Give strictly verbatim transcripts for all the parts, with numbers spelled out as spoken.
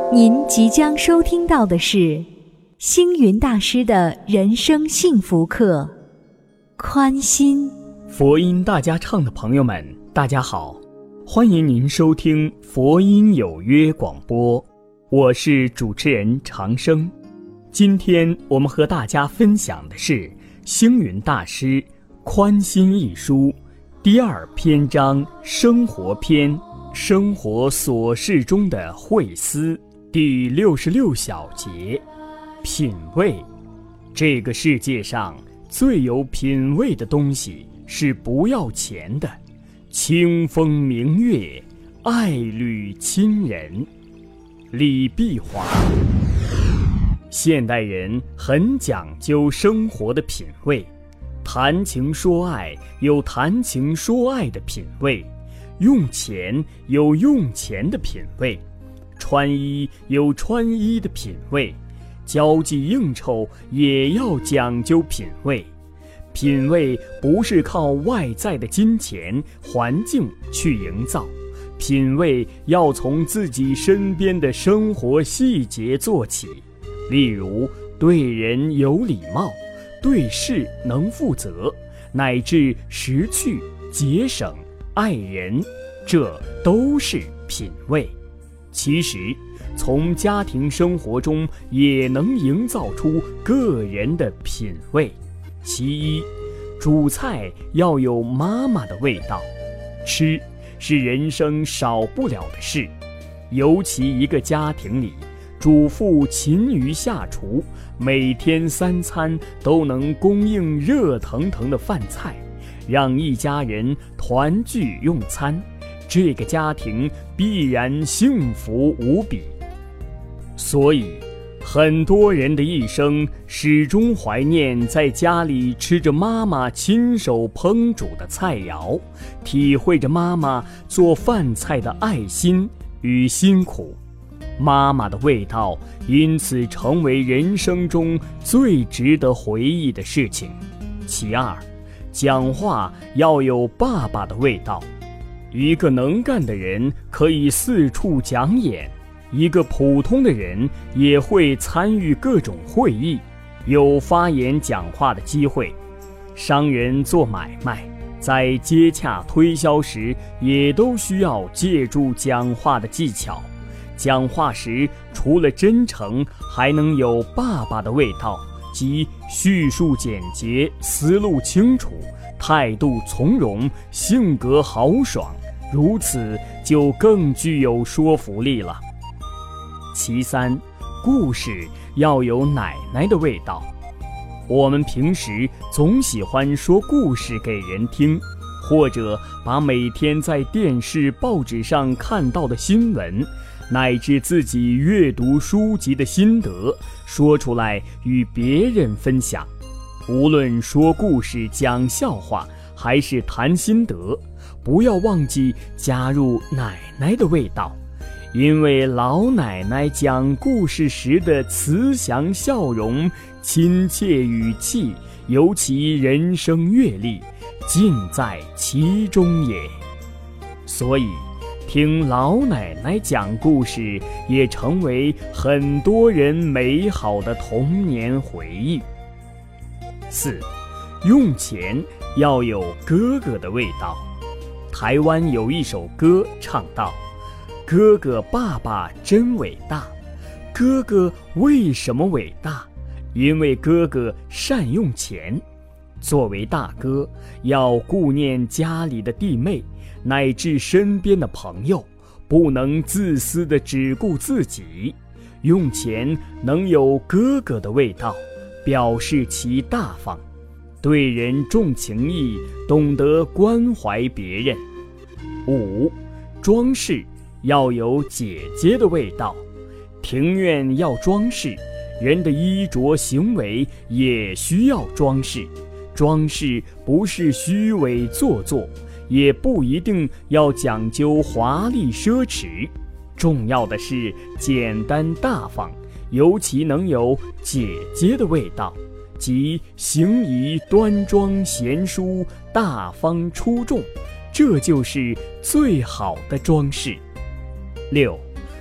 您即将收听到的是星云大师的人生幸福课，宽心。 佛音大家唱的朋友们，大家好，欢迎您收听佛音有约广播，我是主持人长生。今天我们和大家分享的是星云大师《宽心》一书第二篇章生活篇，生活琐事中的慧思，第六十六小节，品味。这个世界上最有品味的东西是不要钱的，清风明月，爱侣亲人。李碧华。现代人很讲究生活的品味，谈情说爱有谈情说爱的品味，用钱有用钱的品味，穿衣有穿衣的品味，交际应酬也要讲究品味。品味不是靠外在的金钱环境去营造，品味要从自己身边的生活细节做起。例如对人有礼貌，对事能负责，乃至识趣节省爱人，这都是品味。其实从家庭生活中也能营造出个人的品味。其一，煮菜要有妈妈的味道。吃是人生少不了的事，尤其一个家庭里，主妇勤于下厨，每天三餐都能供应热腾腾的饭菜，让一家人团聚用餐，这个家庭必然幸福无比。所以很多人的一生始终怀念在家里吃着妈妈亲手烹煮的菜肴，体会着妈妈做饭菜的爱心与辛苦。妈妈的味道因此成为人生中最值得回忆的事情。其二，讲话要有爸爸的味道。一个能干的人可以四处讲演，一个普通的人也会参与各种会议，有发言讲话的机会。商人做买卖，在接洽推销时也都需要借助讲话的技巧。讲话时除了真诚，还能有爸爸的味道，即叙述简洁，思路清楚，态度从容，性格豪爽，如此就更具有说服力了。其三，故事要有奶奶的味道。我们平时总喜欢说故事给人听，或者把每天在电视报纸上看到的新闻，乃至自己阅读书籍的心得说出来与别人分享。无论说故事讲笑话还是谈心得，不要忘记加入奶奶的味道，因为老奶奶讲故事时的慈祥笑容，亲切语气，尤其人生阅历，尽在其中也。所以听老奶奶讲故事也成为很多人美好的童年回忆。四，用钱要有哥哥的味道。台湾有一首歌唱道：哥哥爸爸真伟大。哥哥为什么伟大？因为哥哥善用钱。作为大哥，要顾念家里的弟妹乃至身边的朋友，不能自私地只顾自己。用钱能有哥哥的味道，表示其大方，对人重情义，懂得关怀别人。五，装饰要有姐姐的味道。庭院要装饰，人的衣着行为也需要装饰。装饰不是虚伪做作，也不一定要讲究华丽奢侈，重要的是简单大方，尤其能有姐姐的味道，即行仪端庄贤淑，大方出众，这就是最好的装饰。六，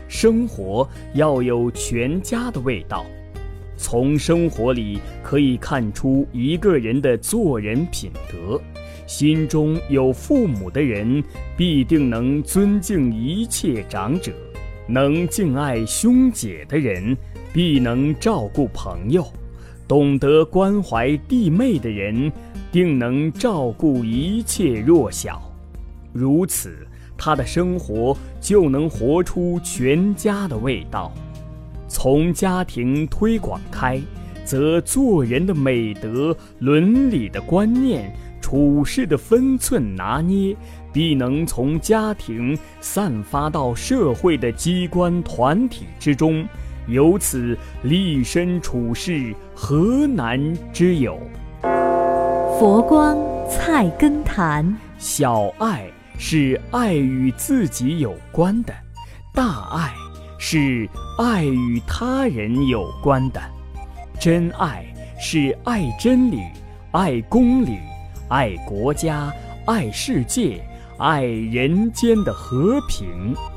生活要有全家的味道。从生活里可以看出一个人的做人品德。心中有父母的人，必定能尊敬一切长者；能敬爱兄姐的人，必能照顾朋友；懂得关怀弟妹的人，定能照顾一切弱小。如此，他的生活就能活出全家的味道。从家庭推广开，则做人的美德、伦理的观念、处事的分寸拿捏，必能从家庭散发到社会的机关团体之中，由此立身处世，何难之有？ 佛光菜根谭： 小爱是爱与自己有关的，大爱是爱与他人有关的。真爱是爱真理、爱公理、爱国家、爱世界、爱人间的和平。